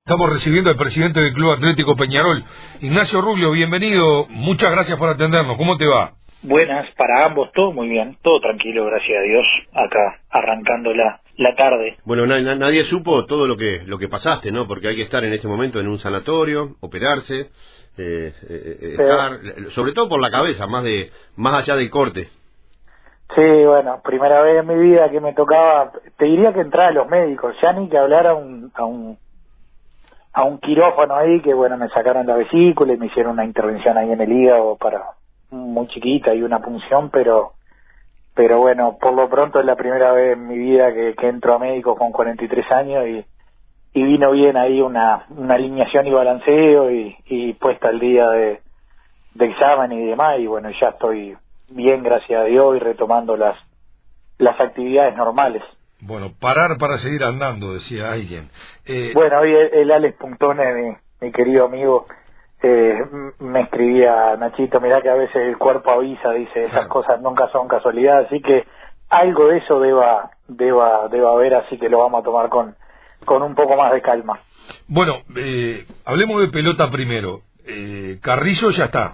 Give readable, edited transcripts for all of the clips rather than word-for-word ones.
Estamos recibiendo al presidente del Club Atlético Peñarol, Ignacio Rubio. Bienvenido, muchas gracias por atendernos. ¿Cómo te va? Buenas para ambos, todo muy bien, todo tranquilo, gracias a Dios, acá arrancando la tarde. Bueno, nadie supo todo lo que pasaste, ¿no? Porque hay que estar en este momento en un sanatorio, operarse, estar, sobre todo por la cabeza, más allá del corte. Sí, bueno, primera vez en mi vida que me tocaba, te diría que entrar a los médicos, ya ni que hablar a un quirófano ahí, que bueno, me sacaron la vesícula y me hicieron una intervención ahí en el hígado muy chiquita y una punción, pero bueno, por lo pronto es la primera vez en mi vida que entro a médico con 43 años y vino bien ahí una alineación y balanceo y puesta al día de examen y demás, y bueno, ya estoy bien, gracias a Dios, y retomando las actividades normales. Bueno, parar para seguir andando, decía alguien. Bueno, hoy el Alex Puntones, mi querido amigo, me escribía: Nachito, mirá que a veces el cuerpo avisa, dice, esas cosas nunca son casualidad, así que algo de eso deba haber, así que lo vamos a tomar con un poco más de calma. Bueno, hablemos de pelota primero. Carrillo ya está.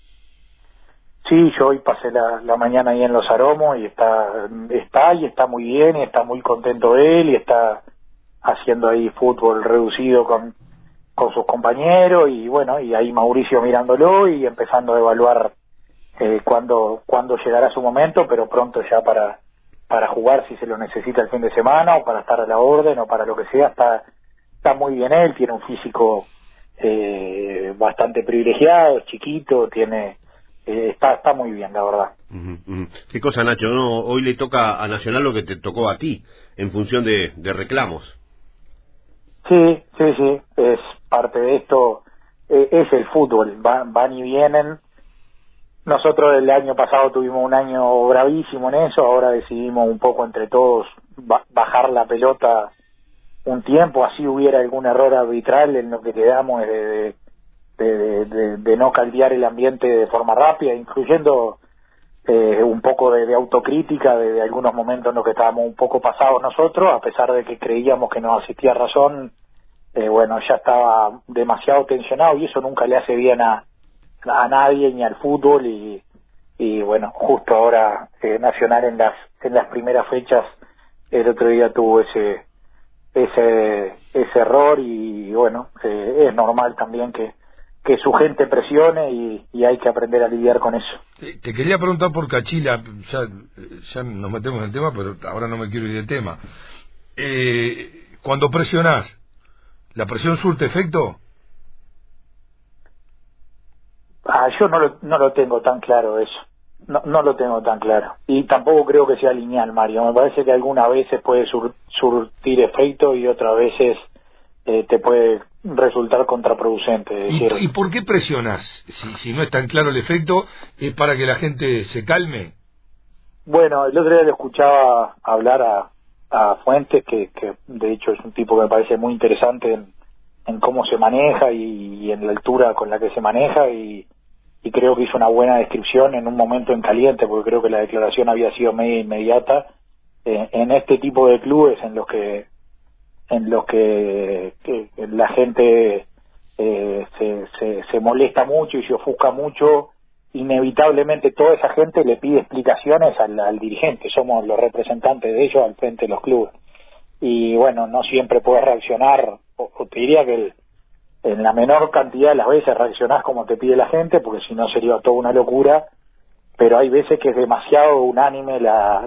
Sí, yo hoy pasé la mañana ahí en Los Aromos y está muy bien, y está muy contento él, y está haciendo ahí fútbol reducido con sus compañeros, y bueno, y ahí Mauricio mirándolo y empezando a evaluar cuándo llegará su momento, pero pronto ya para jugar si se lo necesita el fin de semana, o para estar a la orden, o para lo que sea. Está muy bien él, tiene un físico bastante privilegiado, es chiquito, está muy bien, la verdad. Qué cosa, Nacho, ¿no? Hoy le toca a Nacional lo que te tocó a ti, en función de reclamos. Sí, es parte de esto, es el fútbol, van y vienen. Nosotros el año pasado tuvimos un año bravísimo en eso, ahora decidimos un poco entre todos bajar la pelota un tiempo, así hubiera algún error arbitral, en lo que quedamos de no caldear el ambiente de forma rápida, incluyendo un poco de autocrítica de algunos momentos en los que estábamos un poco pasados nosotros, a pesar de que creíamos que nos asistía razón. Bueno, ya estaba demasiado tensionado, y eso nunca le hace bien a nadie, ni al fútbol, y bueno, justo ahora Nacional en las primeras fechas el otro día tuvo ese error, y bueno, es normal también que su gente presione, y hay que aprender a lidiar con eso. Te quería preguntar por Cachila, ya nos metemos en el tema, pero ahora no me quiero ir del tema. Cuando presionás, ¿la presión surte efecto? Yo no lo tengo tan claro eso, no lo tengo tan claro, y tampoco creo que sea lineal, Mario. Me parece que algunas veces puede surtir efecto y otras veces te puede resultar contraproducente. Es decir, ¿Y por qué presionas? Si no es tan claro el efecto, ¿es para que la gente se calme? Bueno, el otro día le escuchaba hablar a Fuentes, que de hecho es un tipo que me parece muy interesante en cómo se maneja y en la altura con la que se maneja, y creo que hizo una buena descripción en un momento en caliente, porque creo que la declaración había sido media inmediata, en este tipo de clubes en los que la gente se molesta mucho y se ofusca mucho. Inevitablemente toda esa gente le pide explicaciones al dirigente, somos los representantes de ellos al frente de los clubes, y bueno, no siempre puedes reaccionar, o te diría que en la menor cantidad de las veces reaccionás como te pide la gente, porque si no sería toda una locura, pero hay veces que es demasiado unánime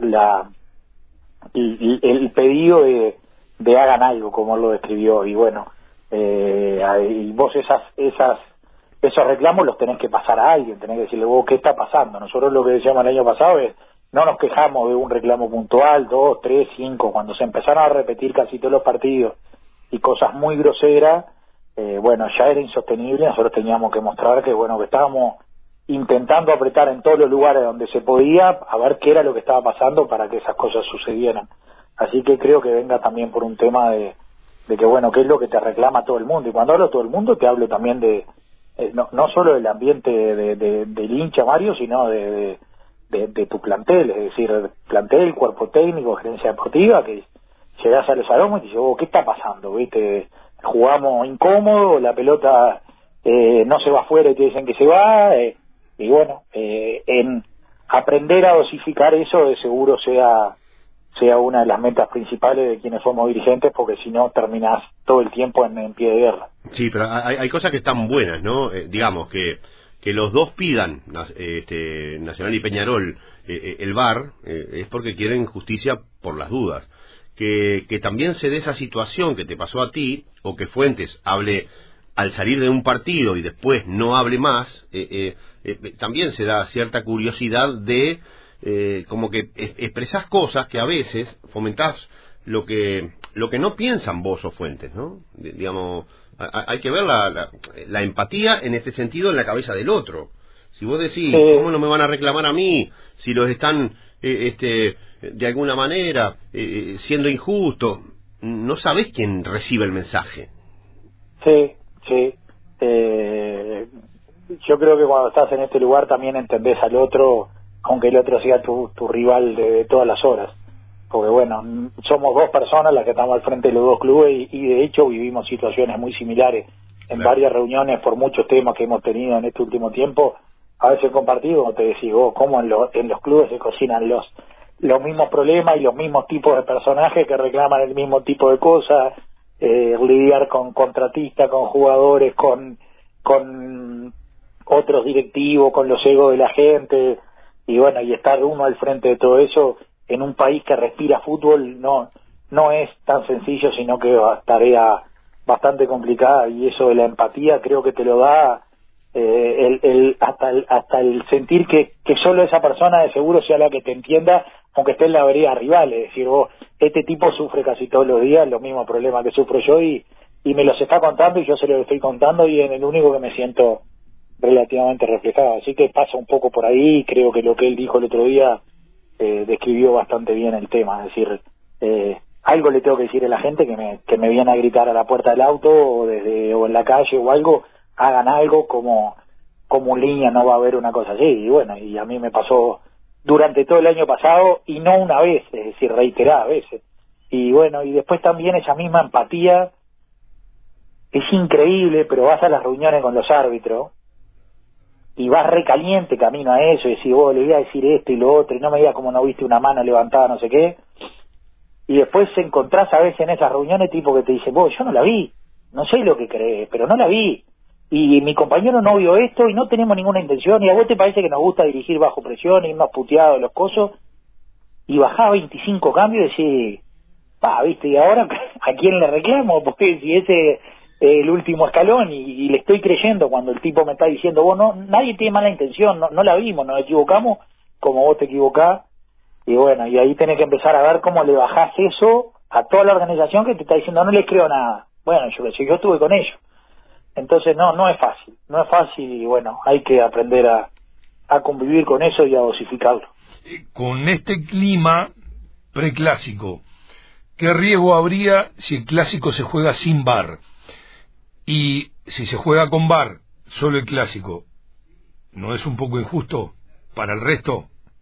el pedido de hagan algo, como él lo describió, y bueno, y vos esos reclamos los tenés que pasar a alguien, tenés que decirle: vos, ¿qué está pasando? Nosotros lo que decíamos el año pasado es: no nos quejamos de un reclamo puntual, 2, 3, 5, cuando se empezaron a repetir casi todos los partidos y cosas muy groseras, bueno, ya era insostenible. Nosotros teníamos que mostrar que bueno, que estábamos intentando apretar en todos los lugares donde se podía, a ver qué era lo que estaba pasando para que esas cosas sucedieran. Así que creo que venga también por un tema de que bueno, qué es lo que te reclama todo el mundo, y cuando hablo de todo el mundo te hablo también de no solo del ambiente del hincha, Mario, sino de tu plantel, es decir, plantel, cuerpo técnico, gerencia deportiva, que llegás a Los Aromos y dices: oh, ¿qué está pasando? ¿Viste? jugamos incómodo, la pelota no se va afuera y te dicen que se va, y bueno, en aprender a dosificar eso de seguro sea una de las metas principales de quienes somos dirigentes, porque si no terminás todo el tiempo en pie de guerra. Sí, pero hay cosas que están buenas, ¿no? Digamos que los dos pidan, Nacional y Peñarol, el VAR, es porque quieren justicia por las dudas. Que también se dé esa situación que te pasó a ti, o que Fuentes hable al salir de un partido y después no hable más, también se da cierta curiosidad de como que expresás cosas que a veces fomentás lo que no piensan vos o Fuentes, ¿no? Digamos, hay que ver la empatía en este sentido en la cabeza del otro. Si vos decís, ¿cómo no me van a reclamar a mí si los están de alguna manera siendo injustos? No sabés quién recibe el mensaje. Sí. Yo creo que cuando estás en este lugar también entendés al otro, aunque el otro sea tu rival de todas las horas. Porque bueno, somos dos personas las que estamos al frente de los dos clubes y de hecho vivimos situaciones muy similares en varias reuniones por muchos temas que hemos tenido en este último tiempo. A veces compartido, como te decís vos, cómo en los clubes se cocinan los mismos problemas y los mismos tipos de personajes que reclaman el mismo tipo de cosas, lidiar con contratistas, con jugadores, con otros directivos, con los egos de la gente, y bueno, y estar uno al frente de todo eso en un país que respira fútbol no es tan sencillo, sino que es tarea bastante complicada, y eso de la empatía creo que te lo da hasta el sentir que solo esa persona de seguro sea la que te entienda, aunque esté en la vereda rival. Es decir, vos, este tipo sufre casi todos los días los mismos problemas que sufro yo y me los está contando y yo se los estoy contando y es el único que me siento relativamente reflejado. Así que pasa un poco por ahí. Creo que lo que él dijo el otro día describió bastante bien el tema. Es decir, algo le tengo que decir a la gente que me viene a gritar a la puerta del auto o en la calle o algo, hagan algo, como en línea no va a haber una cosa así. Y bueno, y a mí me pasó durante todo el año pasado, y no una vez, es decir, reiteradas veces. Y bueno, y después también esa misma empatía es increíble, pero vas a las reuniones con los árbitros y vas recaliente camino a eso y decís, vos le voy a decir esto y lo otro, y no me digas como no viste una mano levantada, no sé qué. Y después encontrás a veces en esas reuniones tipo que te dice, vos, yo no la vi, no sé lo que crees, pero no la vi. Y mi compañero no vio esto y no tenemos ninguna intención, y a vos te parece que nos gusta dirigir bajo presión, irnos puteados los cosos, y bajás 25 cambios y decís, viste, y ahora ¿a quién le reclamo? Porque si ese es el último escalón, y le estoy creyendo cuando el tipo me está diciendo, vos nadie tiene mala intención, no la vimos, nos equivocamos como vos te equivocás. Y bueno, y ahí tenés que empezar a ver cómo le bajás eso a toda la organización que te está diciendo, no les creo nada. Bueno, yo estuve con ellos. Entonces no es fácil, y bueno, hay que aprender a convivir con eso y a dosificarlo. Con este clima preclásico, ¿qué riesgo habría si el clásico se juega sin VAR? Y si se juega con VAR, solo el clásico, ¿no es un poco injusto para el resto?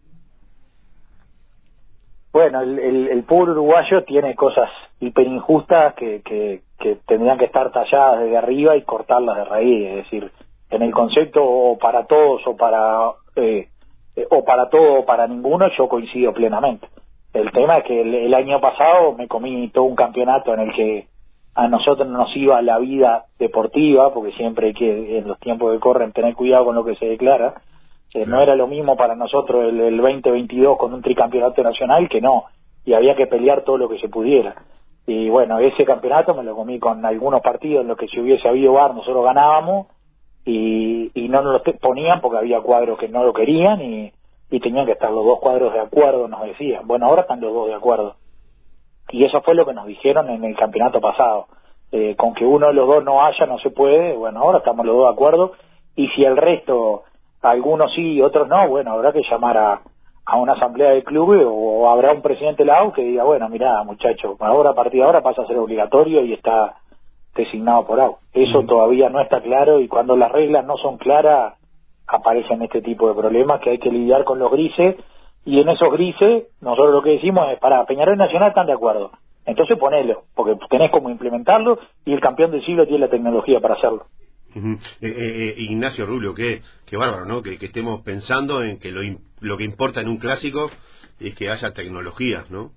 Bueno, el pueblo uruguayo tiene cosas hiper injustas que tendrían que estar talladas desde arriba y cortarlas de raíz. Es decir, en el concepto o para todos o para todo o para ninguno, yo coincido plenamente. El tema es que el año pasado me comí todo un campeonato en el que a nosotros nos iba la vida deportiva, porque siempre hay que, en los tiempos que corren, tener cuidado con lo que se declara. No era lo mismo para nosotros el 2022 con un tricampeonato nacional que no, y había que pelear todo lo que se pudiera. Y bueno, ese campeonato me lo comí con algunos partidos en los que si hubiese habido VAR nosotros ganábamos y no nos lo ponían porque había cuadros que no lo querían y tenían que estar los dos cuadros de acuerdo, nos decían. Bueno, ahora están los dos de acuerdo. Y eso fue lo que nos dijeron en el campeonato pasado. Con que uno de los dos no haya no se puede. Bueno, ahora estamos los dos de acuerdo, y si el resto, algunos sí y otros no, bueno, habrá que llamar a una asamblea del club o habrá un presidente de la AU que diga, bueno, mirá, muchachos, ahora a partir de ahora pasa a ser obligatorio y está designado por AU. Eso todavía no está claro, y cuando las reglas no son claras aparecen este tipo de problemas que hay que lidiar con los grises, y en esos grises nosotros lo que decimos es, Peñarol y Nacional están de acuerdo, entonces ponelo, porque tenés como implementarlo y el campeón del siglo tiene la tecnología para hacerlo. Ignacio Rubio, qué bárbaro, ¿no? Que estemos pensando en que lo que importa en un clásico es que haya tecnologías, ¿no?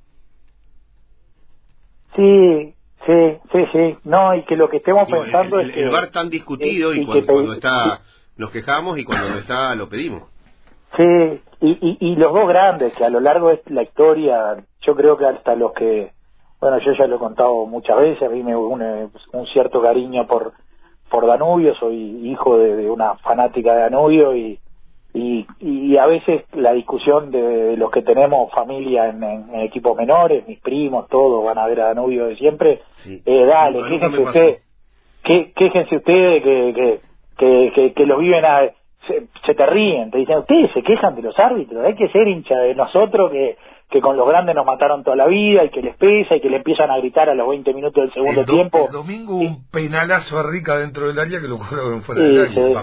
Sí, no, y que lo que estemos pensando es que... El VAR tan discutido y cuando está nos quejamos y cuando no está lo pedimos. Sí, y los dos grandes que a lo largo de la historia, yo creo que hasta los que, bueno, yo ya lo he contado muchas veces, a mí me une un cierto cariño por Danubio, soy hijo de una fanática de Danubio y a veces la discusión de los que tenemos familia en equipos menores, mis primos, todos van a ver a Danubio de siempre, sí. Dale, quéjense ustedes que los viven se te ríen, te dicen, ustedes se quejan de los árbitros, hay que ser hincha de nosotros que con los grandes nos mataron toda la vida y que les pesa y que le empiezan a gritar a los 20 minutos del segundo tiempo. El domingo un penalazo a Rica dentro del área que lo cobraron fuera del área.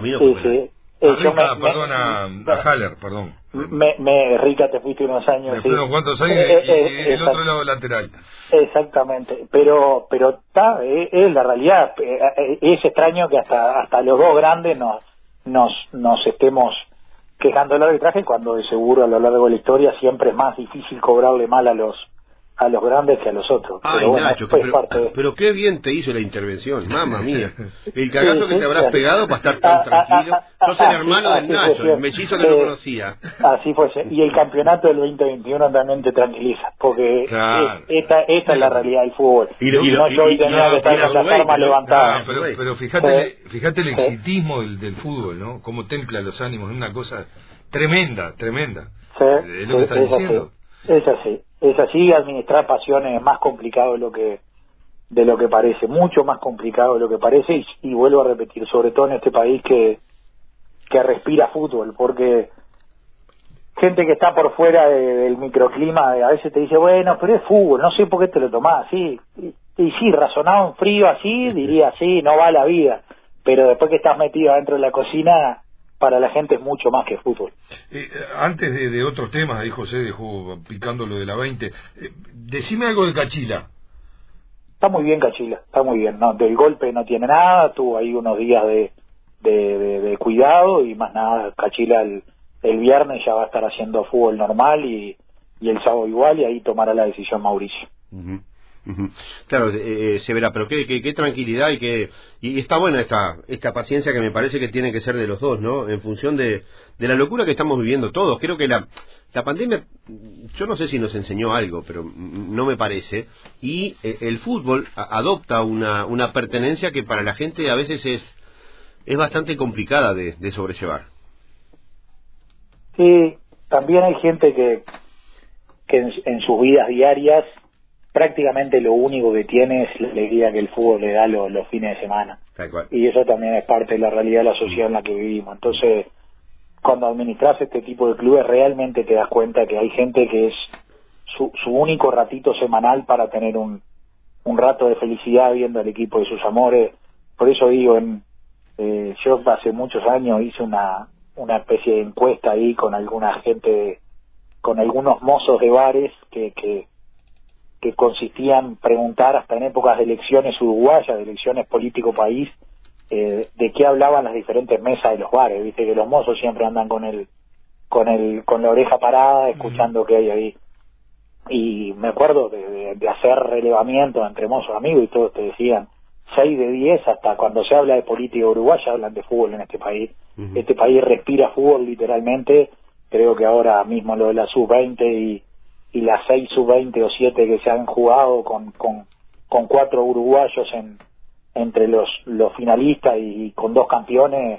A Haller, perdón. Rica, te fuiste unos años. Me fui unos cuantos años y el otro lado lateral. Exactamente, pero está, es la realidad. Es extraño que hasta los dos grandes nos estemos quejando del arbitraje, cuando de seguro a lo largo de la historia siempre es más difícil cobrarle mal a los grandes que a los otros. Ay, pero bueno, Nacho, pero qué bien te hizo la intervención, mamma mía. El cagazo que te habrás pegado para estar tan tranquilo. Sos el hermano del Nacho, el mellizo que no conocía. Así fue. Y el campeonato del 2021 también te tranquiliza, porque claro, esta es la realidad del fútbol. No yo hoy tenía que estar con las armas levantadas. Pero fíjate el exitismo del fútbol, ¿no? Cómo templa los ánimos, es una cosa tremenda. Es lo que estás diciendo. Es así, administrar pasiones es más complicado de lo que parece, mucho más complicado de lo que parece, y vuelvo a repetir, sobre todo en este país que respira fútbol, porque gente que está por fuera del microclima a veces te dice, bueno, pero es fútbol, no sé por qué te lo tomás así, y sí, razonado en frío así, diría, sí, no va la vida, pero después que estás metido adentro de la cocina, para la gente es mucho más que fútbol. Antes de otros temas, ahí José dejó picando lo de la 20, decime algo de Cachila. Está muy bien Cachila, está muy bien, no, del golpe no tiene nada, tuvo ahí unos días de cuidado y más nada. Cachila el viernes ya va a estar haciendo fútbol normal y el sábado igual, y ahí tomará la decisión Mauricio. Claro, se verá, pero qué tranquilidad y está buena esta paciencia que me parece que tiene que ser de los dos, ¿no? En función de la locura que estamos viviendo todos. Creo que la pandemia, yo no sé si nos enseñó algo, pero no me parece, y el fútbol adopta una pertenencia que para la gente a veces es bastante complicada de sobrellevar. Sí, también hay gente que en sus vidas diarias prácticamente lo único que tiene es la alegría que el fútbol le da los fines de semana. Y eso también es parte de la realidad de la sociedad en la que vivimos. Entonces, cuando administras este tipo de clubes, realmente te das cuenta que hay gente que es su único ratito semanal para tener un rato de felicidad viendo al equipo de sus amores. Por eso digo, yo hace muchos años hice una especie de encuesta ahí con alguna gente, con algunos mozos de bares que consistía en preguntar, hasta en épocas de elecciones uruguayas, de elecciones político país, de qué hablaban las diferentes mesas de los bares. Viste que los mozos siempre andan con la oreja parada escuchando qué hay ahí, y me acuerdo de hacer relevamiento entre mozos amigos y todos te decían 6 de 10, hasta cuando se habla de política uruguaya hablan de fútbol en este país. Este país respira fútbol literalmente. Creo que ahora mismo lo de la sub-20 y las 6 sub-20 o 7 que se han jugado con 4 uruguayos entre los finalistas y con 2 campeones,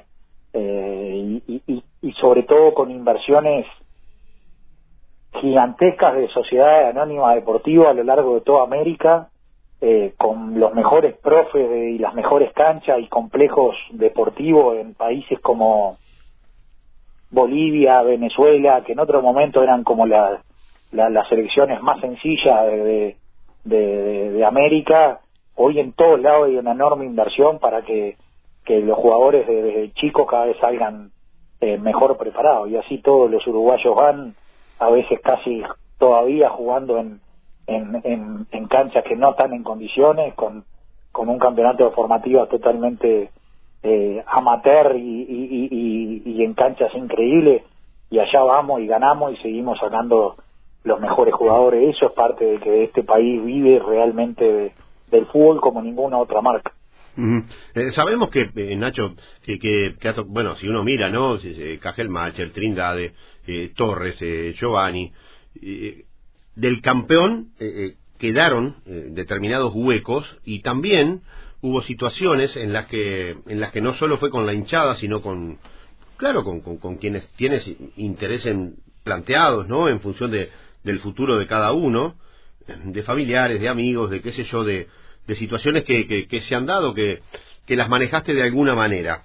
y sobre todo con inversiones gigantescas de sociedades anónimas deportivas a lo largo de toda América, con los mejores profes y las mejores canchas y complejos deportivos en países como Bolivia, Venezuela, que en otro momento eran como las selecciones más sencillas de América. Hoy en todos lados hay una enorme inversión para que los jugadores desde chicos cada vez salgan mejor preparados, y así todos los uruguayos van, a veces casi todavía jugando en en canchas que no están en condiciones, con un campeonato de formativas totalmente amateur y en canchas increíbles, y allá vamos y ganamos y seguimos sacando los mejores jugadores. Eso es parte de que este país vive realmente del fútbol como ninguna otra marca. Sabemos que, Nacho, bueno, si uno mira, ¿no? Cajelmacher, Trindade, Torres, Giovanni, del campeón quedaron determinados huecos, y también hubo situaciones en las que no solo fue con la hinchada, sino con quienes tienen intereses planteados, ¿no? En función del futuro de cada uno, de familiares, de amigos, de qué sé yo, de situaciones que se han dado, que las manejaste de alguna manera.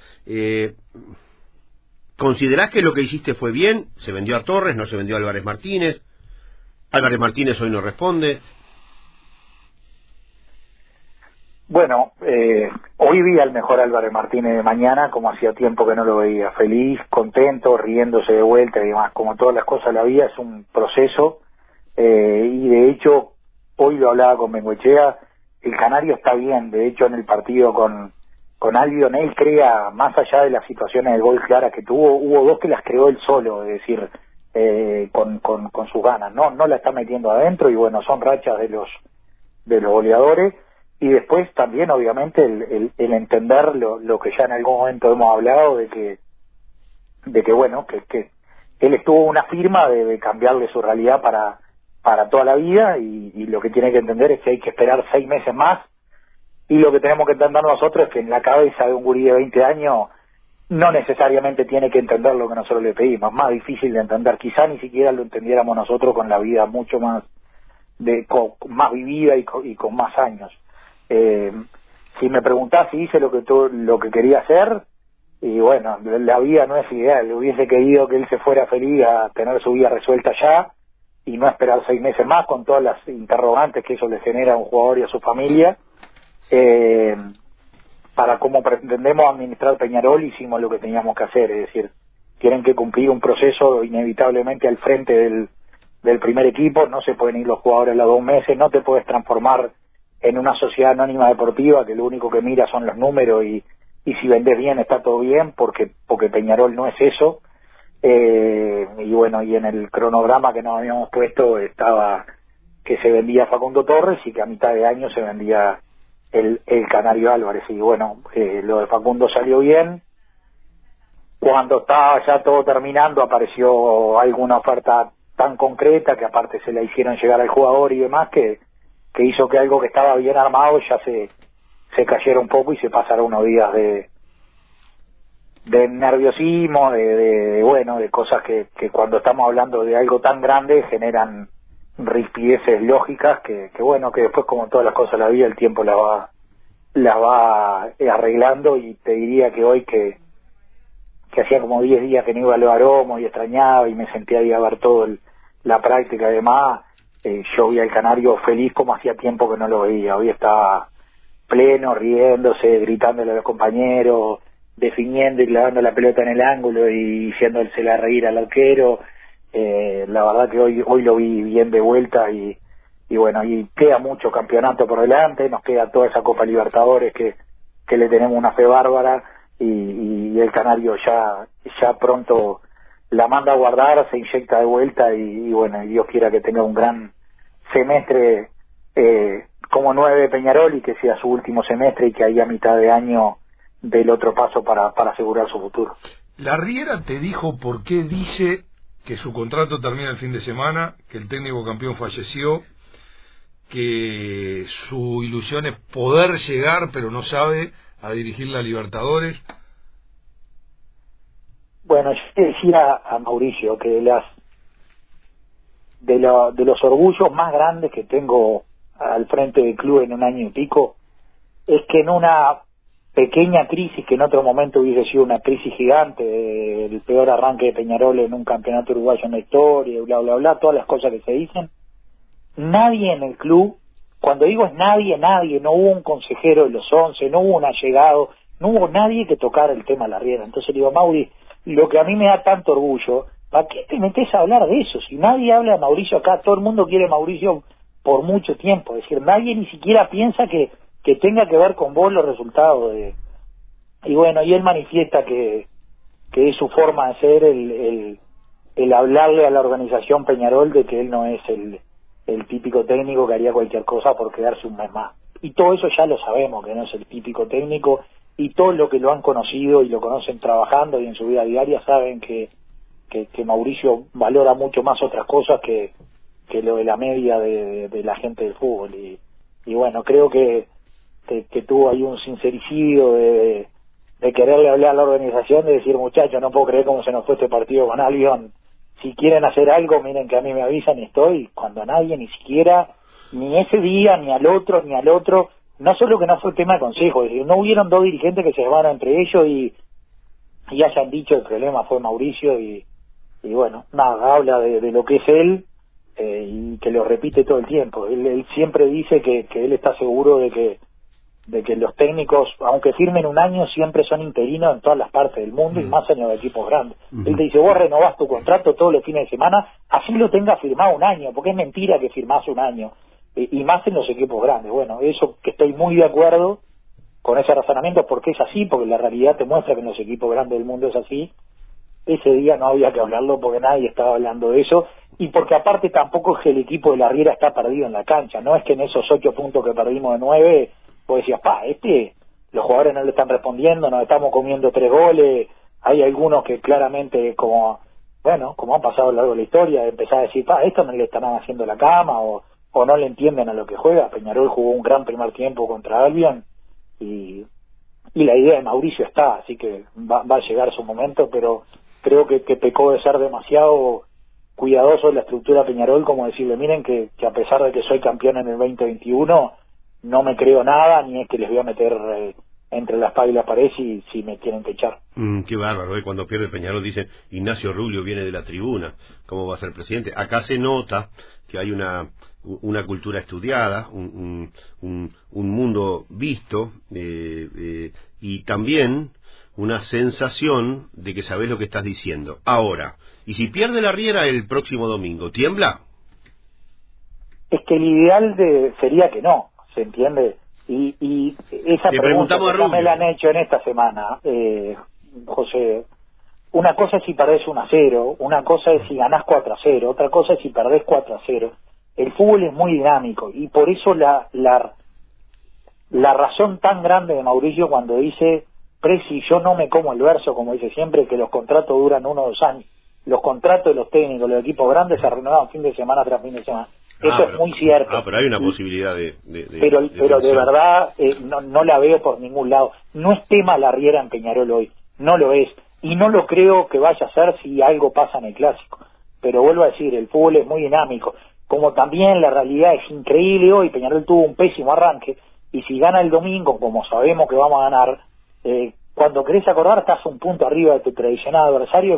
¿Considerás que lo que hiciste fue bien? ¿Se vendió a Torres, no se vendió a Álvarez Martínez? Álvarez Martínez hoy no responde. Bueno, hoy vi al mejor Álvarez Martínez de mañana, como hacía tiempo que no lo veía, feliz, contento, riéndose de vuelta y demás. Como todas las cosas de la vida, es un proceso, y de hecho hoy lo hablaba con Bengoechea, el Canario está bien. De hecho, en el partido con Albion, él crea, más allá de las situaciones de gol claras que tuvo, hubo dos que las creó él solo, es decir, con sus ganas, no la está metiendo adentro, y bueno, son rachas de los goleadores. Y después también, obviamente, el entender lo que ya en algún momento hemos hablado, de que bueno, que él estuvo una firma de cambiarle su realidad para toda la vida, y lo que tiene que entender es que hay que esperar 6 meses más, y lo que tenemos que entender nosotros es que en la cabeza de un gurí de 20 años no necesariamente tiene que entender lo que nosotros le pedimos, es más difícil de entender, quizá ni siquiera lo entendiéramos nosotros con la vida mucho más más vivida y con más años. Si me preguntás si hice lo que quería hacer, y bueno, la vida no es ideal, le hubiese querido que él se fuera feliz a tener su vida resuelta ya, y no esperar 6 meses más con todas las interrogantes que eso le genera a un jugador y a su familia. Para cómo pretendemos administrar Peñarol, hicimos lo que teníamos que hacer, es decir, tienen que cumplir un proceso inevitablemente al frente del primer equipo, no se pueden ir los jugadores a los 2 meses, no te puedes transformar en una sociedad anónima deportiva que lo único que mira son los números, y si vendés bien está todo bien, porque Peñarol no es eso. Y bueno, y en el cronograma que nos habíamos puesto estaba que se vendía Facundo Torres y que a mitad de año se vendía el Canario Álvarez, y bueno, lo de Facundo salió bien. Cuando estaba ya todo terminando apareció alguna oferta tan concreta, que aparte se la hicieron llegar al jugador y demás, que hizo que algo que estaba bien armado ya se cayera un poco y se pasara unos días de nerviosismo, de cosas que cuando estamos hablando de algo tan grande generan rispideces lógicas que bueno, que después, como todas las cosas de la vida, el tiempo la va arreglando. Y te diría que hoy que hacía como 10 días que no iba a los aromos y extrañaba y me sentía ahí a ver todo la práctica y demás, yo vi al Canario feliz como hacía tiempo que no lo veía. Hoy estaba pleno, riéndose, gritándole a los compañeros, definiendo y clavando la pelota en el ángulo y haciéndosela reír al arquero. La verdad que hoy lo vi bien de vuelta, y bueno, y queda mucho campeonato por delante, nos queda toda esa Copa Libertadores que le tenemos una fe bárbara, y el Canario ya pronto la manda a guardar, se inyecta de vuelta, y bueno, Dios quiera que tenga un gran semestre como 9 de Peñarol, y que sea su último semestre, y que ahí a mitad de año del otro paso para asegurar su futuro. La Riera te dijo por qué dice que su contrato termina el fin de semana, que el técnico campeón falleció, que su ilusión es poder llegar, pero no sabe, a dirigir la Libertadores. Bueno, yo te decía a Mauricio que de los orgullos más grandes que tengo al frente del club en un año y pico, es que en una pequeña crisis, que en otro momento hubiese sido una crisis gigante, el peor arranque de Peñarol en un campeonato uruguayo en la historia, bla, bla, bla, todas las cosas que se dicen, nadie en el club, cuando digo es nadie, no hubo un consejero de los 11, no hubo un allegado, no hubo nadie que tocara el tema de la Riera. Entonces digo, Mauri, lo que a mí me da tanto orgullo, ¿para qué te metes a hablar de eso? Si nadie habla de Mauricio acá, todo el mundo quiere Mauricio por mucho tiempo. Es decir, nadie ni siquiera piensa que tenga que ver con vos los resultados y bueno, y él manifiesta que es su forma de ser el hablarle a la organización Peñarol de que él no es el típico técnico que haría cualquier cosa por quedarse un mes más. Y todo eso ya lo sabemos, que no es el típico técnico, y todos los que lo han conocido y lo conocen trabajando y en su vida diaria saben que Mauricio valora mucho más otras cosas que lo de la media de la gente del fútbol. Y bueno, creo que tuvo ahí un sincericidio de quererle hablar a la organización, de decir, muchachos, no puedo creer cómo se nos fue este partido con Albion. Si quieren hacer algo, miren que a mí me avisan y estoy, cuando nadie, ni siquiera, ni ese día, ni al otro, no solo que no fue tema de consejo, es decir, no hubieron dos dirigentes que se llevaran entre ellos y hayan dicho el problema fue Mauricio y bueno, nada, habla de lo que es él y que lo repite todo el tiempo. Él siempre dice que él está seguro de que los técnicos, aunque firmen un año, siempre son interinos en todas las partes del mundo y más en los equipos grandes. Él te dice, vos renovás tu contrato todos los fines de semana, así lo tengas firmado un año, porque es mentira que firmás un año, y más en los equipos grandes. Bueno, eso que estoy muy de acuerdo con ese razonamiento, porque es así, porque la realidad te muestra que en los equipos grandes del mundo es así. Ese día no había que hablarlo porque nadie estaba hablando de eso, y porque aparte tampoco es que el equipo de la Riera está perdido en la cancha, no es que en esos 8 puntos que perdimos de 9, vos decías, los jugadores no le están respondiendo, nos estamos comiendo 3 goles, hay algunos que claramente, como han pasado a lo largo de la historia, empezar a decir, esto no le están haciendo la cama, o no le entienden a lo que juega. Peñarol jugó un gran primer tiempo contra Albion, y la idea de Mauricio está, así que va a llegar su momento, pero creo que pecó de ser demasiado cuidadoso de la estructura Peñarol, como decirle, miren que a pesar de que soy campeón en el 2021, no me creo nada, ni es que les voy a meter entre la espada y la pared si me quieren echar. Qué bárbaro, cuando pierde Peñarol dicen, Ignacio Rubio viene de la tribuna, ¿cómo va a ser presidente? Acá se nota que hay una cultura estudiada, un mundo visto, y también una sensación de que sabés lo que estás diciendo. Ahora, ¿y si pierde la Riera el próximo domingo, tiembla? Es que el ideal sería que no, ¿se entiende? Y esa pregunta que me la han hecho en esta semana, José, una cosa es si perdés 1-0, una cosa es si ganás 4-0, otra cosa es si perdés 4-0. El fútbol es muy dinámico y por eso la razón tan grande de Mauricio cuando dice, Presi, yo no me como el verso, como dice siempre, que los contratos duran 1 o 2 años. Los contratos de los técnicos, los equipos grandes se renuevan fin de semana tras fin de semana. Eso es muy cierto. Pero hay una posibilidad pero de verdad no la veo por ningún lado. No es tema la Riera en Peñarol hoy, no lo es. Y no lo creo que vaya a ser si algo pasa en el Clásico. Pero vuelvo a decir, el fútbol es muy dinámico. Como también la realidad es increíble hoy, Peñarol tuvo un pésimo arranque, y si gana el domingo, como sabemos que vamos a ganar, cuando querés acordar estás un punto arriba de tu tradicional adversario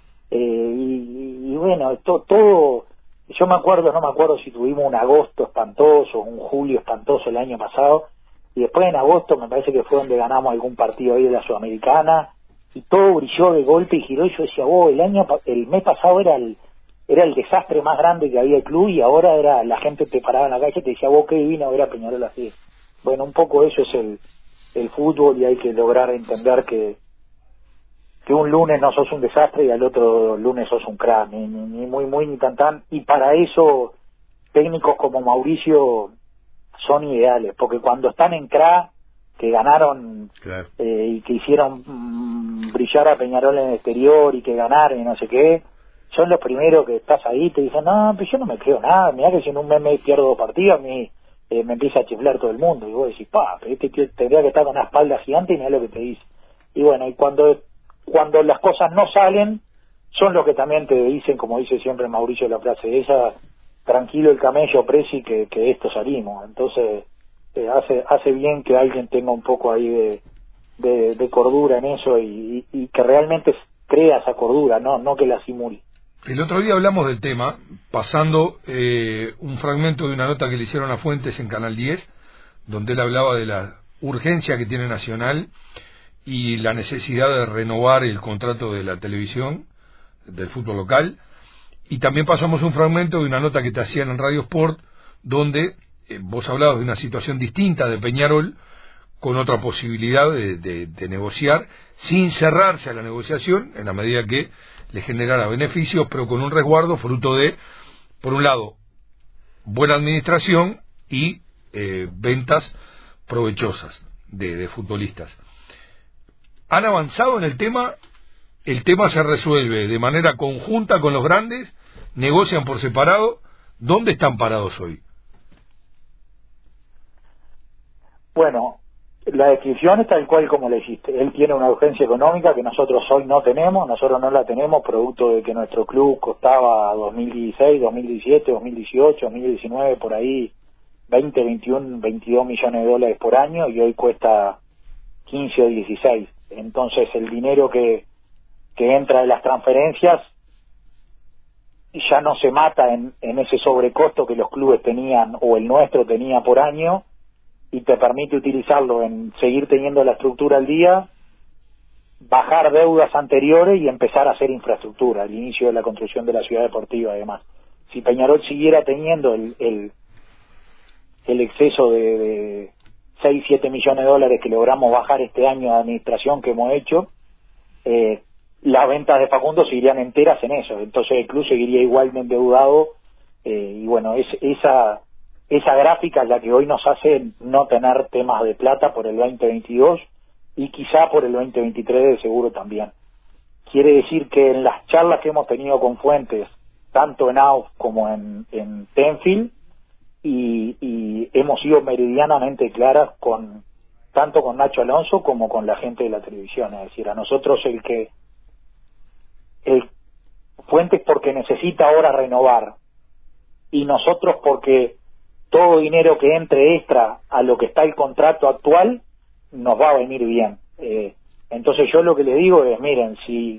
y bueno, todo... Yo no me acuerdo si tuvimos un agosto espantoso, un julio espantoso el año pasado, y después en agosto me parece que fue donde ganamos algún partido ahí de la Sudamericana, y todo brilló de golpe y giró, y yo decía, el mes pasado era el desastre más grande que había el club, y ahora la gente te paraba en la calle y te decía, qué divino ver a Peñarol así. Bueno, un poco eso es el fútbol, y hay que lograr entender que un lunes no sos un desastre y al otro lunes sos un crack, ni muy ni tan, y para eso técnicos como Mauricio son ideales, porque cuando están en crack, que ganaron, claro, y que hicieron brillar a Peñarol en el exterior y que ganaron y no sé qué, son los primeros que estás ahí y te dicen, no, pues yo no me creo nada, mirá que si en un mes pierdo partido, a mí me empieza a chiflar todo el mundo, y vos decís, pero este tío tendría que estar con una espalda gigante y mirá lo que te dice. Y bueno, y cuando las cosas no salen, son los que también te dicen, como dice siempre Mauricio la frase esa, tranquilo el camello, Presi, que esto salimos. Entonces hace bien que alguien tenga un poco ahí de cordura en eso y que realmente crea esa cordura, no que la simule. El otro día hablamos del tema, pasando un fragmento de una nota que le hicieron a Fuentes en Canal 10, donde él hablaba de la urgencia que tiene Nacional y la necesidad de renovar el contrato de la televisión, del fútbol local, y también pasamos un fragmento de una nota que te hacían en Radio Sport, donde vos hablabas de una situación distinta de Peñarol, con otra posibilidad de negociar, sin cerrarse a la negociación, en la medida que le generara beneficios, pero con un resguardo fruto de, por un lado, buena administración y ventas provechosas de futbolistas. ¿Han avanzado en el tema? ¿El tema se resuelve de manera conjunta con los grandes? ¿Negocian por separado? ¿Dónde están parados hoy? Bueno, la descripción es tal cual como le dijiste. Él tiene una urgencia económica que nosotros hoy no tenemos, nosotros no la tenemos, producto de que nuestro club costaba 2016, 2017, 2018, 2019, por ahí 20, 21, 22 millones de dólares por año, y hoy cuesta 15 o 16. Entonces el dinero que entra de las transferencias ya no se mata en ese sobrecosto que los clubes tenían, o el nuestro tenía por año, y te permite utilizarlo en seguir teniendo la estructura al día, bajar deudas anteriores y empezar a hacer infraestructura, el inicio de la construcción de la ciudad deportiva. Además, si Peñarol siguiera teniendo el exceso de 6, 7 millones de dólares que logramos bajar este año de administración que hemos hecho, las ventas de Facundo seguirían enteras en eso, entonces el club seguiría igualmente endeudado, y bueno, esa gráfica es la que hoy nos hace no tener temas de plata por el 2022 y quizá por el 2023 de seguro también. Quiere decir que en las charlas que hemos tenido con fuentes, tanto en AUF como en Tenfield, y hemos sido meridianamente claras tanto con Nacho Alonso como con la gente de la televisión. Es decir, a nosotros Fuentes porque necesita ahora renovar, y nosotros porque todo dinero que entre extra a lo que está el contrato actual nos va a venir bien. Entonces yo lo que le digo es, miren, si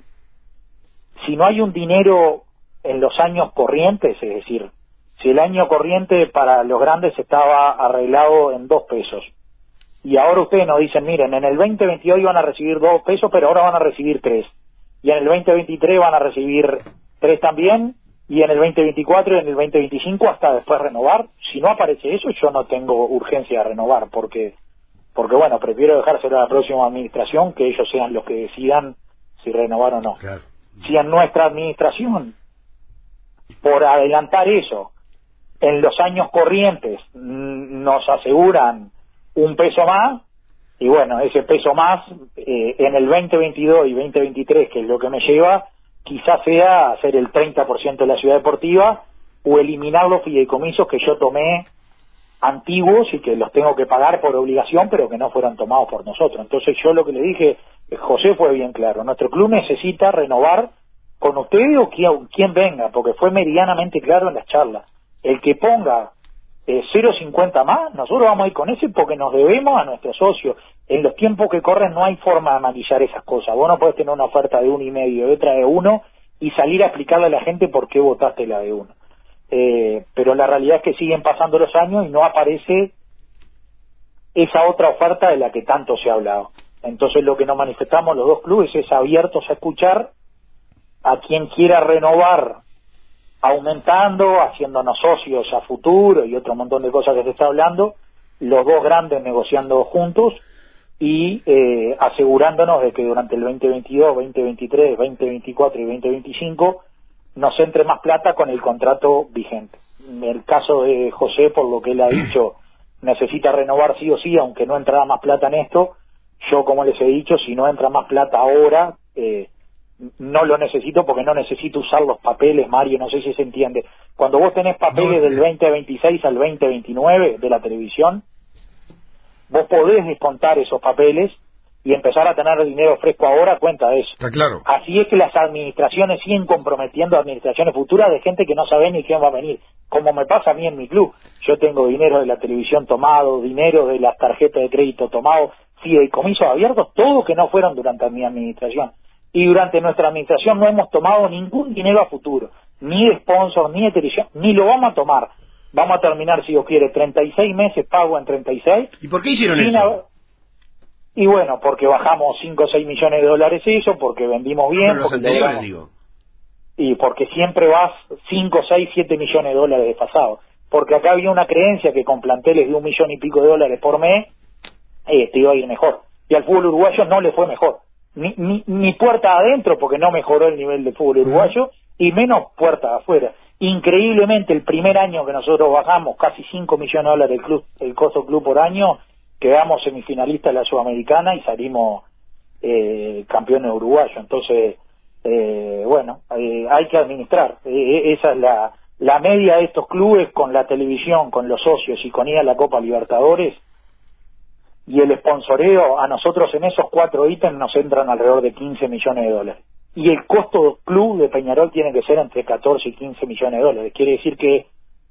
no hay un dinero en los años corrientes, es decir, si el año corriente para los grandes estaba arreglado en 2 pesos, y ahora ustedes nos dicen, miren, en el 2022 iban a recibir 2 pesos, pero ahora van a recibir 3, y en el 2023 van a recibir 3 también, y en el 2024 y en el 2025 hasta después renovar. Si no aparece eso, yo no tengo urgencia de renovar, porque bueno, prefiero dejárselo a la próxima administración, que ellos sean los que decidan si renovar o no. Claro. Si en nuestra administración, por adelantar eso, en los años corrientes nos aseguran 1 peso más, y bueno, ese peso más en el 2022 y 2023, que es lo que me lleva, quizás sea hacer el 30% de la ciudad deportiva, o eliminar los fideicomisos que yo tomé antiguos y que los tengo que pagar por obligación, pero que no fueron tomados por nosotros. Entonces yo lo que le dije, José fue bien claro, nuestro club necesita renovar con ustedes o quien venga, porque fue medianamente claro en las charlas. El que ponga 0,50 más, nosotros vamos a ir con ese porque nos debemos a nuestros socios. En los tiempos que corren no hay forma de maquillar esas cosas. Vos no podés tener una oferta de 1,5 y otra de 1 y salir a explicarle a la gente por qué votaste la de 1. Pero la realidad es que siguen pasando los años y no aparece esa otra oferta de la que tanto se ha hablado. Entonces lo que nos manifestamos los dos clubes es abiertos a escuchar a quien quiera renovar, aumentando, haciéndonos socios a futuro y otro montón de cosas que se está hablando, los dos grandes negociando juntos y asegurándonos de que durante el 2022, 2023, 2024 y 2025 nos entre más plata con el contrato vigente. En el caso de José, por lo que él ha dicho, necesita renovar sí o sí, aunque no entrara más plata en esto. Yo, como les he dicho, si no entra más plata ahora, no lo necesito porque no necesito usar los papeles, Mario, no sé si se entiende. Cuando vos tenés papeles del 2026 al 2029 de la televisión, vos podés descontar esos papeles y empezar a tener dinero fresco ahora a cuenta de eso. Está claro. Así es que las administraciones siguen comprometiendo administraciones futuras de gente que no sabe ni quién va a venir, como me pasa a mí en mi club. Yo tengo dinero de la televisión tomado, dinero de las tarjetas de crédito tomado, fideicomisos abiertos, todos que no fueron durante mi administración. Y durante nuestra administración no hemos tomado ningún dinero a futuro, ni de sponsor, ni de televisión, ni lo vamos a tomar. Vamos a terminar, si Dios quiere, 36 meses pago en 36. ¿Y por qué hicieron eso? Y bueno, porque bajamos 5 o 6 millones de dólares eso, porque vendimos bien. Pero los porque anteriores, digo. Y porque siempre vas 5, 6, 7 millones de dólares desfasado. porque acá había una creencia que con planteles de $1 millón y pico por mes, te iba a ir mejor. Y al fútbol uruguayo no le fue mejor. Ni puerta adentro, porque no mejoró el nivel del fútbol uruguayo, y menos puerta afuera. Increíblemente, el primer año que nosotros bajamos casi $5 millones el costo club por año, quedamos semifinalistas de la Sudamericana y salimos campeones uruguayos. Entonces, hay que administrar. Esa es la media de estos clubes con la televisión, con los socios y con ir a la Copa Libertadores y el sponsoreo. A nosotros en esos 4 ítems nos entran alrededor de $15 millones. Y el costo club de Peñarol tiene que ser entre 14 y 15 millones de dólares. Quiere decir que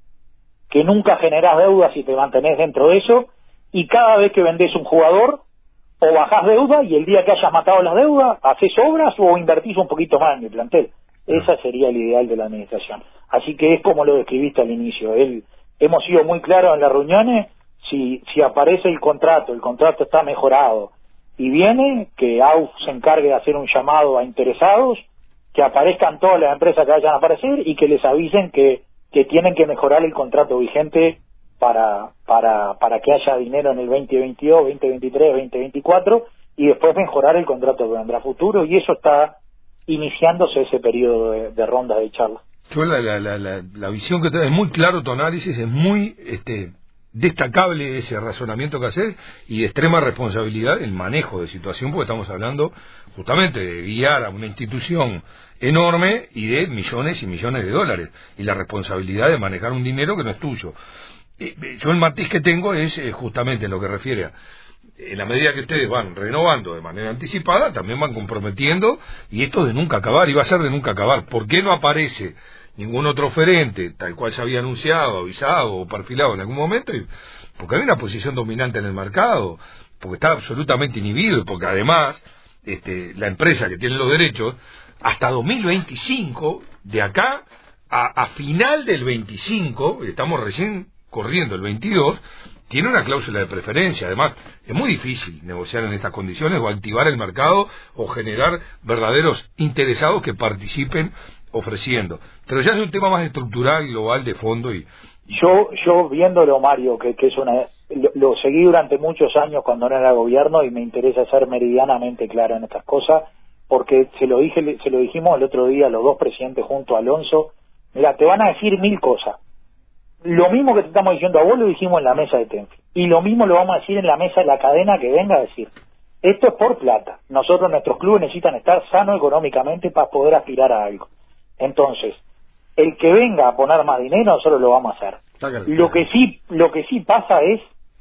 nunca generás deuda si te mantenés dentro de eso, y cada vez que vendés un jugador, o bajás deuda, y el día que hayas matado las deudas, haces obras o invertís un poquito más en el plantel. Ese sería el ideal de la administración. Así que es como lo describiste al inicio. Hemos sido muy claros en las reuniones, si aparece el contrato está mejorado, y viene, que AUF se encargue de hacer un llamado a interesados, que aparezcan todas las empresas que vayan a aparecer y que les avisen que tienen que mejorar el contrato vigente para que haya dinero en el 2022, 2023, 2024, y después mejorar el contrato que vendrá a futuro, y eso está iniciándose ese periodo de ronda de charla. Yo la visión que te da es muy claro, tu análisis es muy destacable, ese razonamiento que haces, y de extrema responsabilidad el manejo de situación, porque estamos hablando justamente de guiar a una institución enorme y de millones y millones de dólares, y la responsabilidad de manejar un dinero que no es tuyo. Yo el matiz que tengo es justamente en lo que refiere a, en la medida que ustedes van renovando de manera anticipada, también van comprometiendo, y esto de nunca acabar, y va a ser de nunca acabar. ¿Por qué no aparece ningún otro oferente, tal cual se había anunciado, avisado o perfilado en algún momento? Porque hay una posición dominante en el mercado, porque está absolutamente inhibido, y porque además la empresa que tiene los derechos, hasta 2025, de acá a final del 25, estamos recién corriendo el 22, tiene una cláusula de preferencia. Además, es muy difícil negociar en estas condiciones o activar el mercado o generar verdaderos interesados que participen ofreciendo. Pero ya es un tema más estructural y global de fondo. Y yo viéndolo, Mario, que es lo seguí durante muchos años cuando no era gobierno, y me interesa ser meridianamente claro en estas cosas, porque se lo dijimos el otro día a los dos presidentes junto a Alonso. Mira, te van a decir 1000 cosas. Lo mismo que te estamos diciendo a vos lo dijimos en la mesa de Tenfield, y lo mismo lo vamos a decir en la mesa de la cadena que venga a decir. Esto es por plata. Nuestros clubes necesitan estar sanos económicamente para poder aspirar a algo. Entonces, el que venga a poner más dinero, nosotros lo vamos a hacer. Lo que sí pasa es,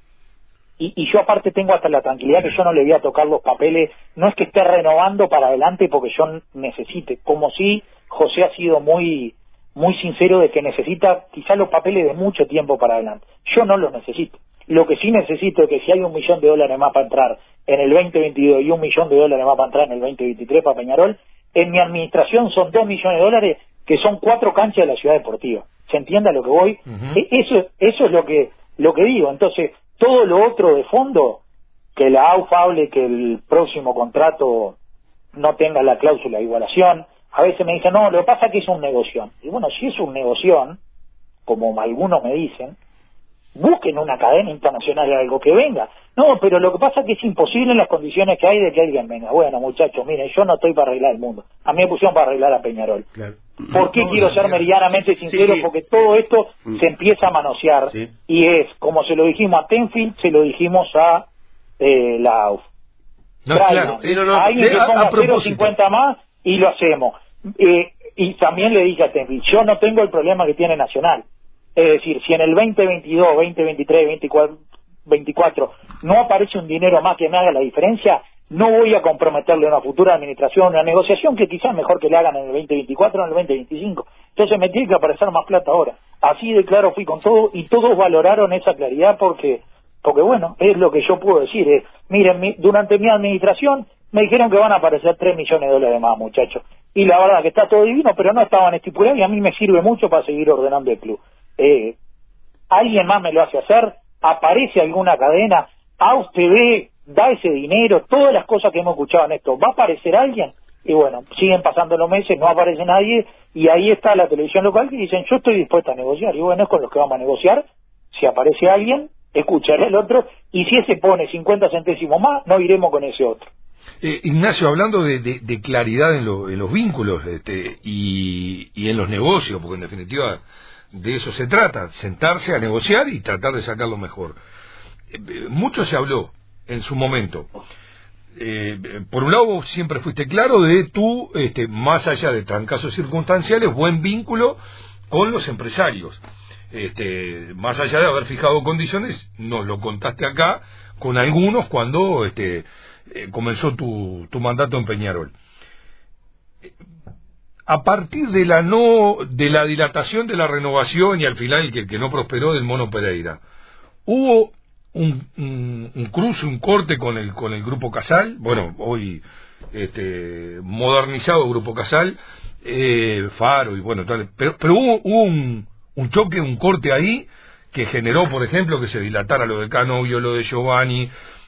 y yo aparte tengo hasta la tranquilidad que yo no le voy a tocar los papeles, no es que esté renovando para adelante porque yo necesite, como si José ha sido muy sincero de que necesita quizás los papeles de mucho tiempo para adelante. Yo no los necesito. Lo que sí necesito es que si hay $1 millón más para entrar en el 2022 y $1 millón más para entrar en el 2023 para Peñarol, en mi administración son $2 millones que son 4 canchas de la ciudad deportiva. ¿Se entiende a lo que voy? Eso es lo que digo. Entonces, todo lo otro de fondo, que la AUF hable que el próximo contrato no tenga la cláusula de igualación. A veces me dicen, no, lo que pasa es que es un negocio. Y bueno, si es un negocio, como algunos me dicen, busquen una cadena internacional de algo que venga. No, pero lo que pasa es que es imposible en las condiciones que hay de que alguien venga. Bueno, muchachos, miren, yo no estoy para arreglar el mundo. A mí me pusieron para arreglar a Peñarol. Claro. ¿Por qué quiero ser meridianamente sincero? Sí. Porque todo esto se empieza a manosear, y es, como se lo dijimos a Tenfield, se lo dijimos a la AUF. No, claro. Alguien que ponga 0.50 más y lo hacemos. Y también le dije a Tenfield, yo no tengo el problema que tiene Nacional. Es decir, si en el 2022, 2023, 2024 no aparece un dinero más que me haga la diferencia, no voy a comprometerle a una futura administración, una negociación que quizás mejor que le hagan en el 2024 o en el 2025. Entonces me tiene que aparecer más plata ahora. Así de claro fui con todo, y todos valoraron esa claridad porque bueno, es lo que yo puedo decir. Miren, durante mi administración me dijeron que van a aparecer $3 millones más, muchachos. Y la verdad que está todo divino, pero no estaban estipulados, y a mí me sirve mucho para seguir ordenando el club. Alguien más me lo hace hacer, aparece alguna cadena, AUF TV da ese dinero, todas las cosas que hemos escuchado en esto, ¿va a aparecer alguien? y bueno, siguen pasando los meses, no aparece nadie, y ahí está la televisión local que dicen, yo estoy dispuesta a negociar, y bueno, es con los que vamos a negociar. Si aparece alguien, escucharé al otro, y si ese pone 50 centésimos más, no iremos con ese otro. Ignacio, hablando de claridad en los vínculos y en los negocios, porque en definitiva de eso se trata, sentarse a negociar y tratar de sacar lo mejor. Mucho se habló en su momento. Por un lado, vos siempre fuiste claro de tu, más allá de trancazos circunstanciales, buen vínculo con los empresarios. Más allá de haber fijado condiciones, nos lo contaste acá con algunos cuando comenzó tu mandato en Peñarol. A partir de la dilatación de la renovación y al final que no prosperó del Mono Pereira, hubo un cruce, un corte con el Grupo Casal, bueno, hoy modernizado Grupo Casal, Faro y bueno, tal, pero hubo un choque, un corte ahí que generó, por ejemplo, que se dilatara lo de Canovio, lo de Giovanni,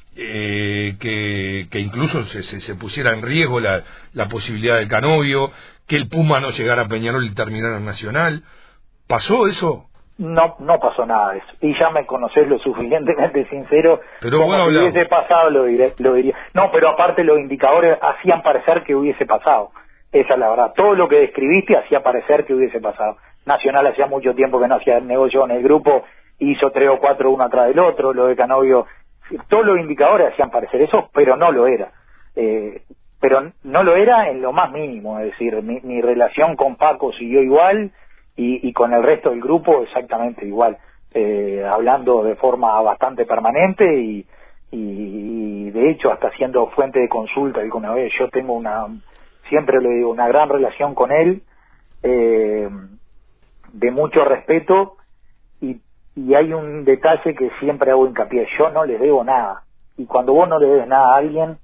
que incluso se pusiera en riesgo la posibilidad de Canovio, que el Puma no llegara a Peñarol y terminara en Nacional. ¿Pasó eso? No pasó nada de eso. Y ya me conocés lo suficientemente sincero. Pero como bueno, si hubiese pasado, lo diría. No, pero aparte los indicadores hacían parecer que hubiese pasado. Esa es la verdad. Todo lo que describiste hacía parecer que hubiese pasado. Nacional hacía mucho tiempo que no hacía negocio en el grupo, hizo 3 o 4 uno atrás del otro, lo de Canovio, todos los indicadores hacían parecer eso, pero no lo era. Pero no lo era en lo más mínimo, es decir, mi relación con Paco siguió igual y con el resto del grupo exactamente igual, hablando de forma bastante permanente y de hecho hasta siendo fuente de consulta alguna vez. Yo tengo siempre le digo, una gran relación con él, de mucho respeto, y hay un detalle que siempre hago hincapié: yo no les debo nada, y cuando vos no le debes nada a alguien,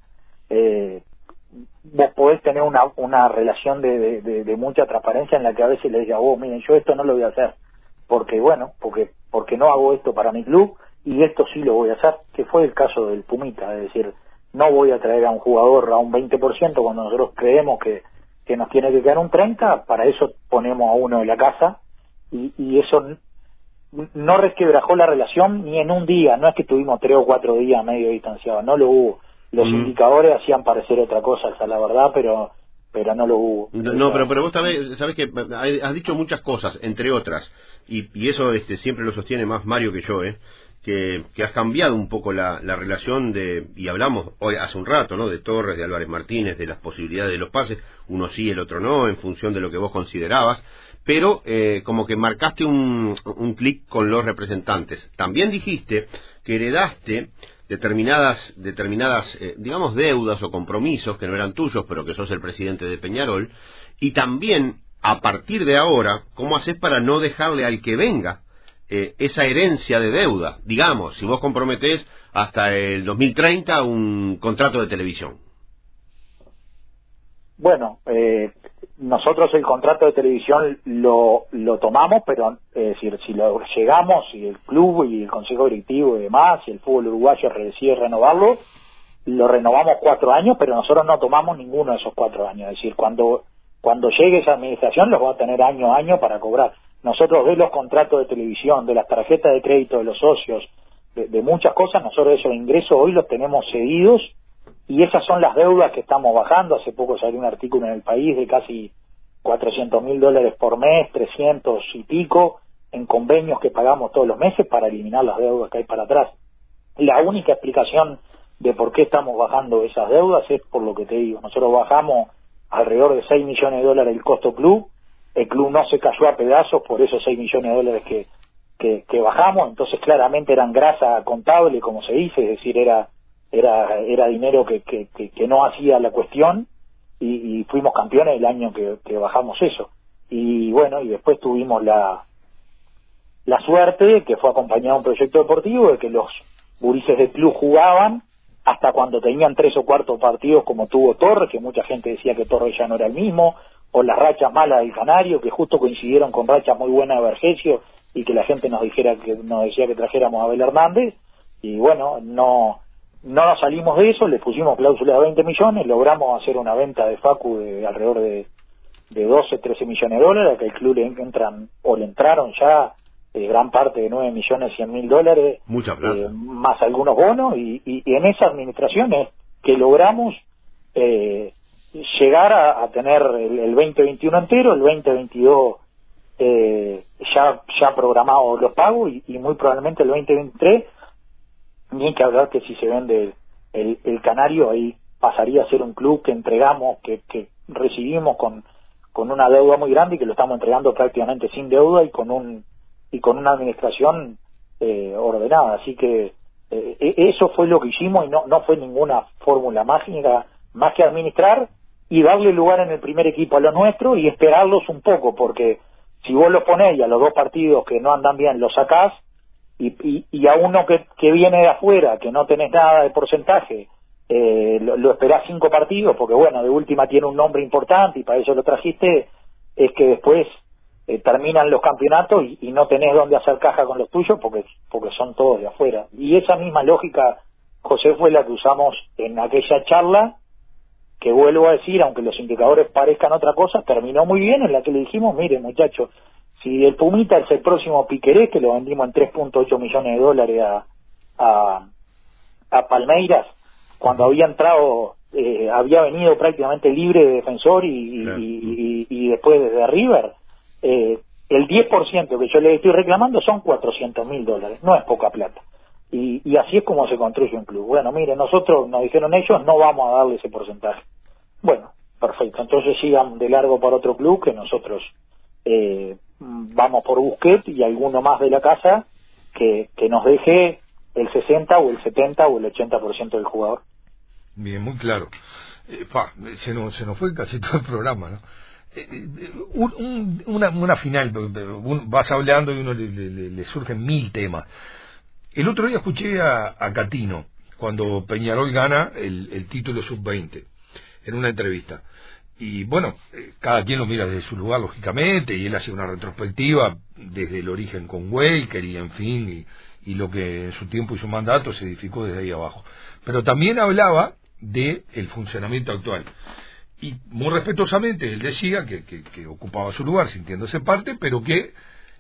vos podés tener una relación de mucha transparencia en la que a veces le diga, vos, miren, yo esto no lo voy a hacer, porque no hago esto para mi club, y esto sí lo voy a hacer, que fue el caso del Pumita. Es decir, no voy a traer a un jugador a un 20% cuando nosotros creemos que nos tiene que quedar un 30%, para eso ponemos a uno de la casa, y eso no resquebrajó la relación ni en un día. No es que tuvimos 3 o 4 días medio distanciados, no lo hubo. Los indicadores hacían parecer otra cosa, esa es la verdad, pero no lo hubo. Pero vos sabés que has dicho muchas cosas, entre otras, y eso siempre lo sostiene más Mario que yo, que has cambiado un poco la relación y hablamos hoy hace un rato, ¿no?, de Torres, de Álvarez Martínez, de las posibilidades de los pases, uno sí, el otro no, en función de lo que vos considerabas, pero como que marcaste un clic con los representantes. También dijiste que heredaste determinadas digamos, deudas o compromisos que no eran tuyos, pero que sos el presidente de Peñarol, y también, a partir de ahora, ¿cómo haces para no dejarle al que venga esa herencia de deuda? Digamos, si vos comprometés hasta el 2030 un contrato de televisión. Bueno, nosotros el contrato de televisión lo tomamos, pero es decir, si lo llegamos, y el club y el consejo directivo y demás, y el fútbol uruguayo decide renovarlo, lo renovamos 4 años, pero nosotros no tomamos ninguno de esos 4 años. Es decir, cuando llegue esa administración los va a tener año a año para cobrar. Nosotros, de los contratos de televisión, de las tarjetas de crédito de los socios, de muchas cosas, nosotros esos ingresos hoy los tenemos cedidos, y esas son las deudas que estamos bajando. Hace poco salió un artículo en El País de casi $400.000 por mes, 300 y pico, en convenios que pagamos todos los meses para eliminar las deudas que hay para atrás. La única explicación de por qué estamos bajando esas deudas es por lo que te digo. Nosotros bajamos alrededor de $6 millones el costo club. El club no se cayó a pedazos por esos $6 millones que bajamos. Entonces claramente eran grasa contable, como se dice, es decir, era dinero que no hacía la cuestión, y fuimos campeones el año que bajamos eso. Y bueno, y después tuvimos la suerte, que fue acompañado de un proyecto deportivo, de que los gurises del club jugaban hasta cuando tenían 3 o 4 partidos, como tuvo Torres, que mucha gente decía que Torres ya no era el mismo, o las rachas malas del Canario, que justo coincidieron con rachas muy buenas de Vergesio, y que la gente nos decía que trajéramos a Abel Hernández, y bueno, no no nos salimos de eso, le pusimos cláusula de 20 millones, logramos hacer una venta de Facu de alrededor de 12, 13 millones de dólares, que el club le entraron ya gran parte de 9 millones 100 mil dólares, mucha plata, más algunos bonos, y en esa administración es que logramos llegar a tener el 2021 entero, el 2022 ya programado los pagos, y muy probablemente el 2023, ni hay que hablar que si se vende el Canario, ahí pasaría a ser un club que entregamos, que recibimos con una deuda muy grande, y que lo estamos entregando prácticamente sin deuda y con una administración ordenada. Así que eso fue lo que hicimos, y no fue ninguna fórmula mágica, más que administrar y darle lugar en el primer equipo a los nuestros y esperarlos un poco, porque si vos los ponés y a los 2 partidos que no andan bien los sacás, y a uno que viene de afuera, que no tenés nada de porcentaje, lo esperás 5 partidos, porque bueno, de última tiene un nombre importante y para eso lo trajiste, es que después terminan los campeonatos y no tenés dónde hacer caja con los tuyos, porque son todos de afuera. Y esa misma lógica, José, fue la que usamos en aquella charla, que vuelvo a decir, aunque los indicadores parezcan otra cosa, terminó muy bien, en la que le dijimos, mire muchachos, si el Pumita es el próximo Piquerés, que lo vendimos en 3.8 millones de dólares a Palmeiras, cuando había entrado, había venido prácticamente libre de Defensor y después de River, el 10% que yo le estoy reclamando son 400 mil dólares, no es poca plata. Y así es como se construye un club. Bueno, mire, nosotros, nos dijeron ellos, no vamos a darle ese porcentaje. Bueno, perfecto, entonces sigan de largo para otro club, que nosotros vamos por Busquets y alguno más de la casa que nos deje el 60 o el 70 o el 80% del jugador. Bien, muy claro. Se nos fue casi todo el programa, ¿no? Una final, vas hablando y uno le surgen 1000 temas. El otro día escuché a Catino, cuando Peñarol gana el título sub-20, en una entrevista. Y bueno, cada quien lo mira desde su lugar, lógicamente, y él hace una retrospectiva desde el origen con Welker y en fin, y lo que en su tiempo y su mandato se edificó desde ahí abajo. Pero también hablaba de el funcionamiento actual. Y muy respetuosamente él decía que ocupaba su lugar sintiéndose parte, pero que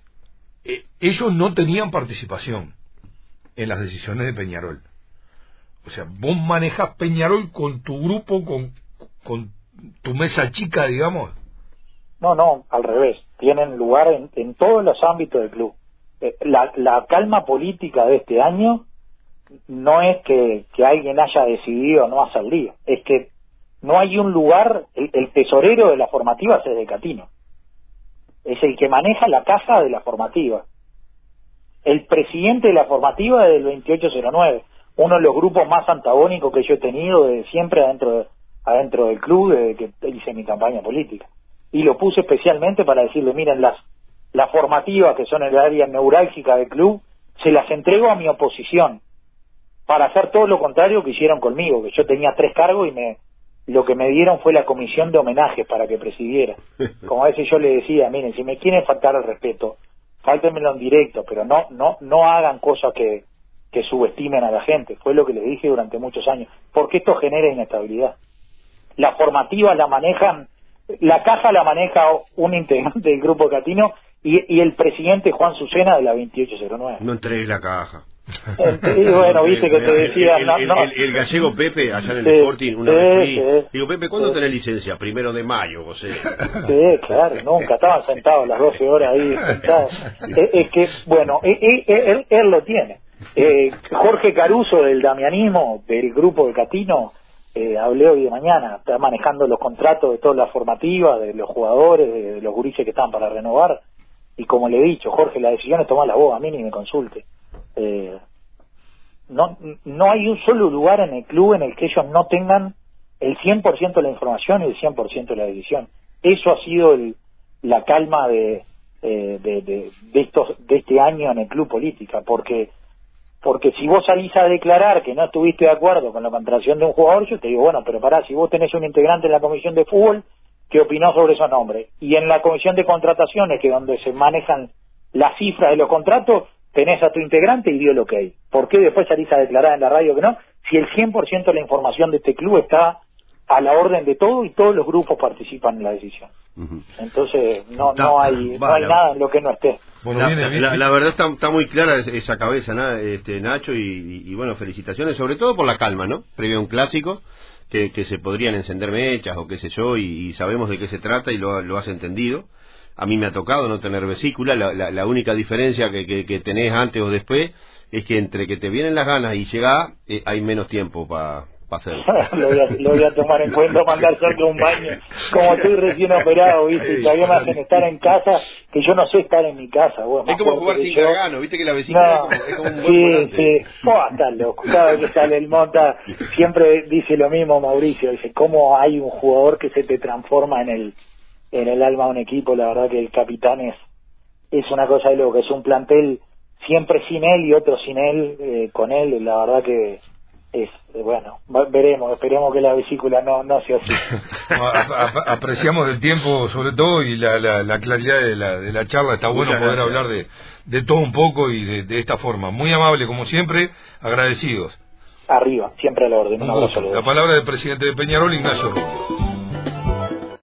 ellos no tenían participación en las decisiones de Peñarol. O sea, vos manejás Peñarol con tu grupo, con tu mesa chica, digamos. No, al revés. Tienen lugar en todos los ámbitos del club. La calma política de este año no es que alguien haya decidido no hacer lío, es que no hay un lugar, el tesorero de la formativa es de Catino, es el que maneja la caja de la formativa. El presidente de la formativa es del 2809, uno de los grupos más antagónicos que yo he tenido de siempre adentro del club desde que hice mi campaña política. Y lo puse especialmente para decirle, miren, las formativas que son el área neurálgica del club, se las entrego a mi oposición, para hacer todo lo contrario que hicieron conmigo, que yo tenía 3 cargos y lo que me dieron fue la comisión de homenajes para que presidiera. Como a veces yo le decía, miren, si me quieren faltar el respeto, fáltenmelo en directo, pero no hagan cosas que subestimen a la gente. Fue lo que les dije durante muchos años, porque esto genera inestabilidad. La formativa la manejan, la caja la maneja un integrante del grupo Catino y el presidente Juan Sucena de la 2809. No entregues la caja. Y bueno, viste que te decía... El gallego Pepe, allá en el Sporting, una vez fui. Digo, Pepe, ¿cuándo tenés licencia? 1 de mayo, José. Sí, claro, nunca. Estaban sentados las 12 horas ahí sentados. Es que, bueno, él lo tiene. Jorge Caruso, del damianismo, del grupo de Catino, hablé hoy de mañana, está manejando los contratos de todas las formativas, de los jugadores, de los gurises que están para renovar. Y como le he dicho, Jorge, la decisión es tomarla vos, a mí ni me consulte. No hay un solo lugar en el club en el que ellos no tengan el 100% de la información y el 100% de la decisión. Eso ha sido la calma de este año en el club política, porque si vos salís a declarar que no estuviste de acuerdo con la contratación de un jugador, yo te digo, bueno, pero pará, si vos tenés un integrante en la comisión de fútbol que opinó sobre esos nombres, y en la comisión de contrataciones, que es donde se manejan las cifras de los contratos, tenés a tu integrante y dio el ok. ¿Por qué después salís a declarar en la radio que no? Si el 100% de la información de este club está a la orden de todo y todos los grupos participan en la decisión. Entonces no hay nada en lo que no esté. Bueno, la verdad está muy clara esa cabeza, ¿no? Nacho, y bueno, felicitaciones sobre todo por la calma, ¿no? Previo a un clásico que se podrían encender mechas o qué sé yo, y sabemos de qué se trata y lo has entendido. A mí me ha tocado no tener vesícula, la única diferencia que tenés antes o después es que entre que te vienen las ganas y llegás hay menos tiempo para hacerlo. Lo voy a tomar en cuenta, mandar cerca un baño. Como estoy recién operado, ¿viste? Y todavía me hacen estar en casa, que yo no sé estar en mi casa. Bueno, es como jugar sin gargano, ¿viste? Que la vesícula es como un buen volante. Sí. Está loco. Cada vez que sale el Monta, siempre dice lo mismo Mauricio. Dice, ¿cómo hay un jugador que se te transforma en el alma de un equipo? La verdad que el capitán es una cosa de loco, es un plantel siempre sin él y otro sin él, con él. La verdad que bueno, esperemos que la vesícula no sea así. Apreciamos el tiempo sobre todo y la claridad de la charla. Está bueno poder hablar de todo un poco y de esta forma. Muy amable como siempre, agradecidos. Arriba, siempre a la orden. Un abrazo. La palabra del presidente de Peñarol, Ignacio Rubio.